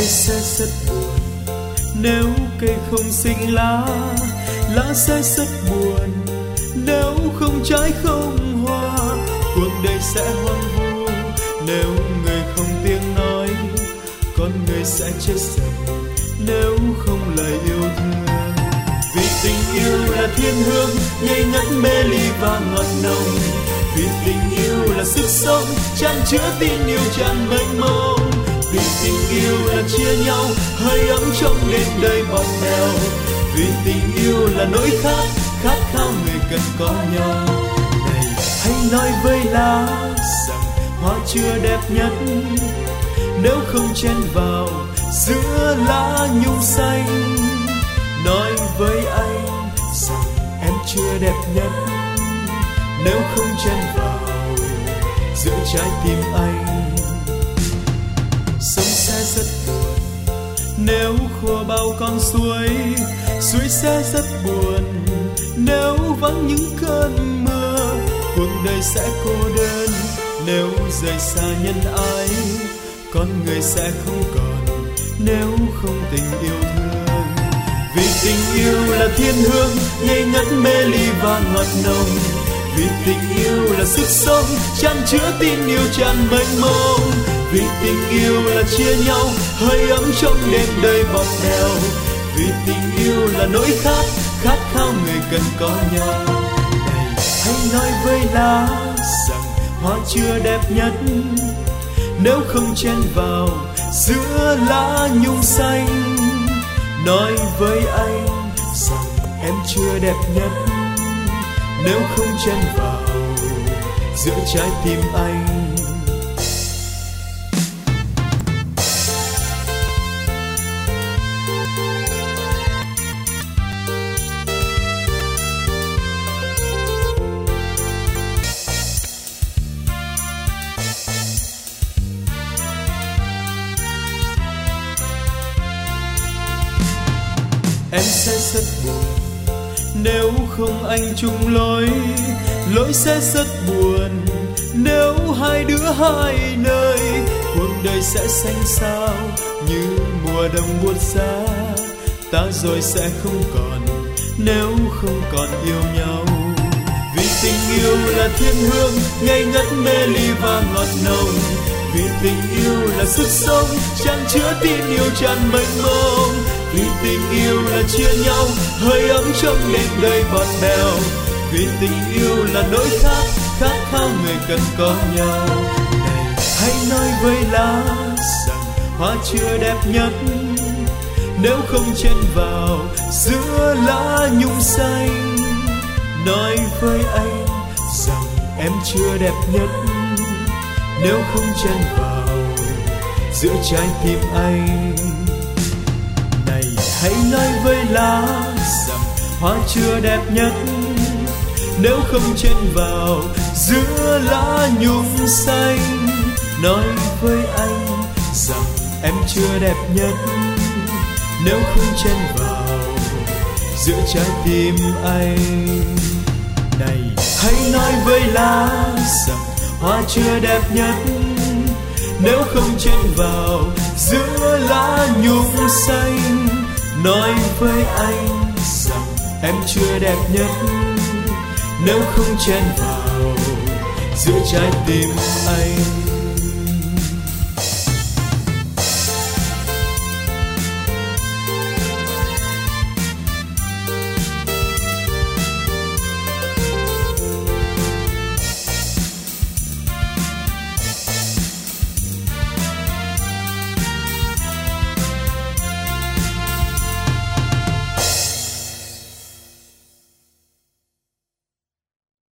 sẽ rất buồn nếu cây không sinh lá, lá sẽ rất buồn nếu không trái không hoa. Cuộc đời sẽ hoang vu nếu người không tiếng nói, con người sẽ chết dần nếu không lời yêu thương. Vì tình yêu là thiên hương ngây ngất mê ly và ngọt nồng, vì tình yêu là sức sống chan chứa tin yêu tràn mênh mông. Vì tình yêu là chia nhau hơi ấm trong đêm đầy bọt bèo, vì tình yêu là nỗi khát khát khao người cần có nhau. Này hãy nói với lá rằng hoa chưa đẹp nhất nếu không chen vào giữa lá nhung xanh. Nói với anh rằng em chưa đẹp nhất nếu không chen vào giữa trái tim anh. Sông sẽ rất buồn nếu khua bao con suối, suối sẽ rất buồn nếu vắng những cơn mưa. Cuộc đời sẽ cô đơn nếu rời xa nhân ái, con người sẽ không còn nếu không tình yêu thương. Vì tình yêu là thiên hương ngây ngất mê ly và ngọt nồng, vì tình yêu là sức sống chan chứa tin yêu tràn mênh mông. Vì tình yêu là chia nhau hơi ấm trong đêm đầy bọt bèo, vì tình yêu là nỗi khát khát khao người cần có nhau. Này hãy nói với lá rằng hoa chưa đẹp nhất nếu không chen vào giữa lá nhung xanh. Nói với anh rằng em chưa đẹp nhất nếu không chen vào giữa trái tim anh. Em sẽ rất buồn nếu không anh chung lối, lối sẽ rất buồn nếu hai đứa hai nơi. Cuộc đời sẽ xanh xao như mùa đông buốt giá, ta rồi sẽ không còn nếu không còn yêu nhau. Vì tình yêu là thiên hương ngây ngất mê ly và ngọt nồng, vì tình yêu là sức sống chan chứa tin yêu tràn mênh mông. Vì tình yêu là chia nhau hơi ấm trong đêm đầy bọt bèo, vì tình yêu là nỗi khát khát khao người cần có nhau. Này hãy nói với lá rằng hoa chưa đẹp nhất nếu không chen vào giữa lá nhung xanh. Nói với anh rằng em chưa đẹp nhất nếu không chen vào giữa trái tim anh. Này hãy nói với lá rằng hoa chưa đẹp nhất nếu không chen vào giữa lá nhung xanh. Nói với anh rằng em chưa đẹp nhất nếu không chen vào giữa trái tim anh. Này hãy nói với lá rằng hoa chưa đẹp nhất nếu không chen vào giữa lá nhung xanh. Nói với anh rằng em chưa đẹp nhất nếu không chen vào giữa trái tim anh.